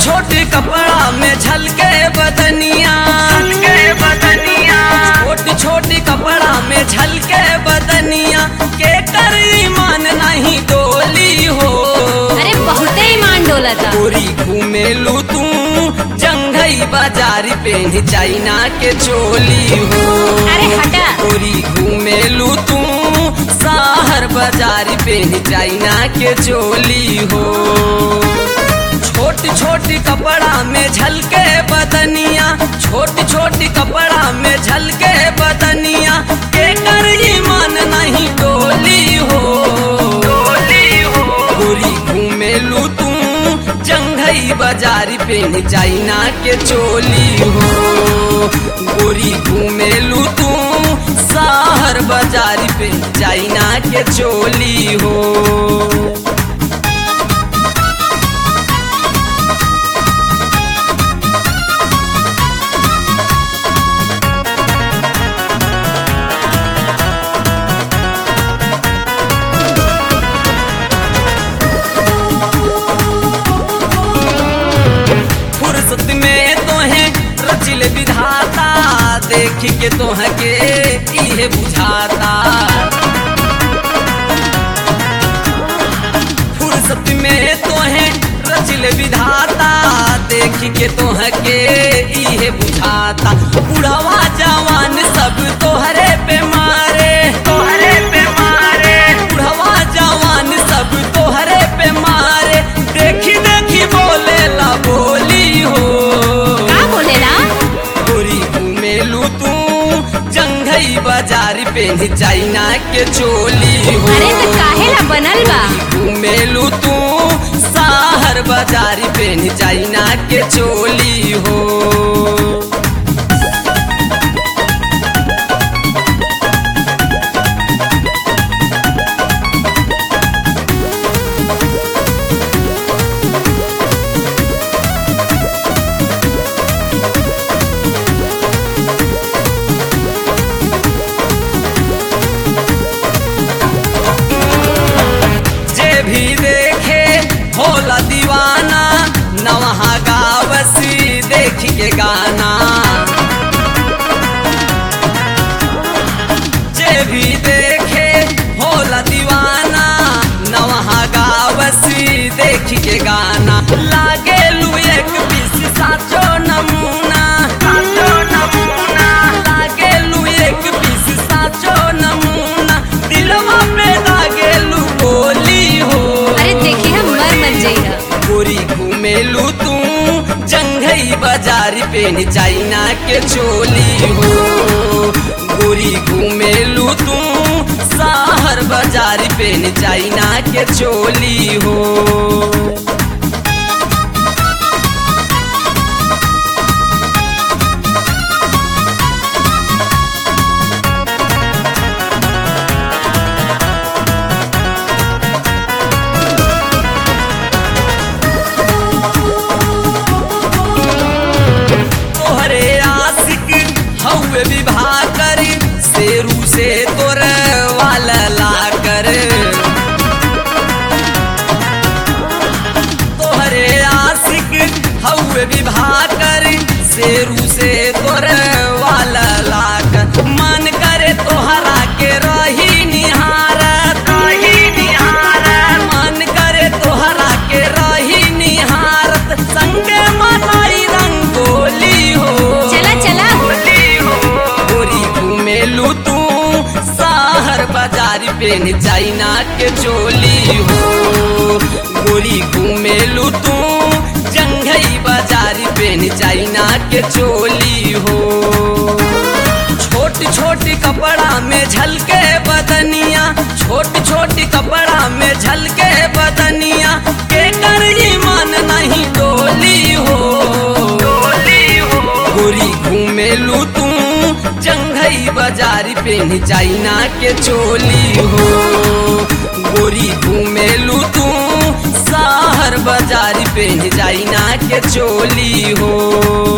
छोटे कपड़ा में झलके बदनिया, छोटे छोटे कपड़ा में झलके बदनिया के कर ईमान नहीं डोली हो। अरे बहुते ईमान डोला था। गोरी घूमेलू तू जंघई बाजारी पे चाइना के चोली हो। अरे हटा। गोरी घूमेलू तू शहर बाजारी पे चाइना के चोली हो। छोटी छोटी कपड़ा में झलके बदनिया, छोटी छोटी कपड़ा में झलके बदनिया के कर ईमान नहीं डोली हो। गोरी घूमेलू तू जंघई बाजारी पे चाइना के चोली हो। गोरी घूमेलू तू शहर बाजारी पे चाइना के चोली हो। फुर्सत में तोहे रचिल विधाता, देख के तोह के इहे बुझाता। फुर्सत में तोहे रचिल विधाता, देख के तोह के इहे बुझाता। बुढ़वा जवान सब तोहरे पे मारे, बुढ़वा जवान सब तोहरे पे मारे। देखी देखी बोले ला बोली हो। का बोलेला? गोरी घूमेलू तू जंघई बाजारी पे चाइना के चोली हो। अरे तो काहेला बनल बा? घूमेलू तू शहर बाजारी पे चाइना के चोली हो। भी देखे होला दीवाना, नवहा गावसी देख के गाना। जे भी देखे होला दीवाना, नवहा गावसी देख के गाना। लागे लू एक पीस साचो नमूना, लागे लू एक पीस साचो नमूना। दिलवा पे लागे लू बोली हो। अरे देखी हम मर मन जइहा। गोरी घूमेलू तू जंघई बाजारी पे चाइना के चोली हो। गोरी घूमेलू तू शहर बाजारी पे चाइना के चोली हो। तोहरे आशिक हौवे विवाह कर, शेरू से तोर वाला ला कर। तोहरे आशिक हौवे विवाह कर, शेरू से तोर वाला ला कर। मन करे तोहरा के रही निहारत, मन करे तोहरा के रही निहारत। संगे मनाई रंगोली हो। चला चला। गोरी घूमेलू तू शहर बाजारी पे चाइना के चोली हो। गोरी घूमेलू तू जंघई बाजारी पे चाइना के चोली हो। छोटी छोटी कपड़ा में झलके बदनिया, छोटी छोटी कपड़ा में झलके बदनिया के कर ईमान नहीं डोली हो। गोरी घूमेलू तू जंघई बाजारी पे चाइना के चोली हो। गोरी घूमेलू तू शहर बाजारी पे चाइना के चोली हो।